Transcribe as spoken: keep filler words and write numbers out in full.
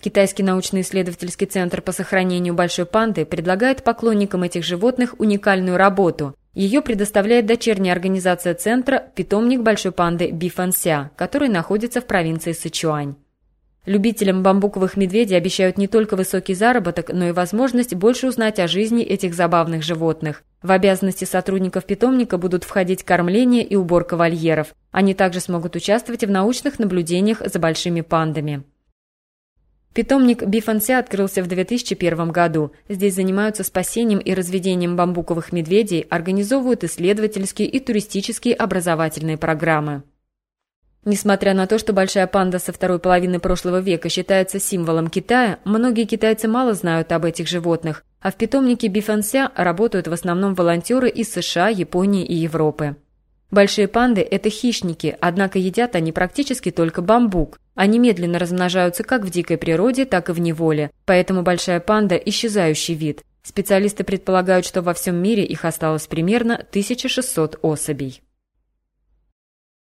Китайский научно-исследовательский центр по сохранению большой панды предлагает поклонникам этих животных уникальную работу. Ее предоставляет дочерняя организация центра «Питомник большой панды Бифэнся», который находится в провинции Сычуань. Любителям бамбуковых медведей обещают не только высокий заработок, но и возможность больше узнать о жизни этих забавных животных. В обязанности сотрудников питомника будут входить кормление и уборка вольеров. Они также смогут участвовать в научных наблюдениях за большими пандами. Питомник Бифэнся открылся в две тысячи первом году. Здесь занимаются спасением и разведением бамбуковых медведей, организовывают исследовательские и туристические образовательные программы. Несмотря на то, что большая панда со второй половины прошлого века считается символом Китая, многие китайцы мало знают об этих животных, а в питомнике Бифэнся работают в основном волонтеры из США, Японии и Европы. Большие панды – это хищники, однако едят они практически только бамбук. Они медленно размножаются как в дикой природе, так и в неволе, поэтому большая панда – исчезающий вид. Специалисты предполагают, что во всем мире их осталось примерно тысяча шестьсот особей.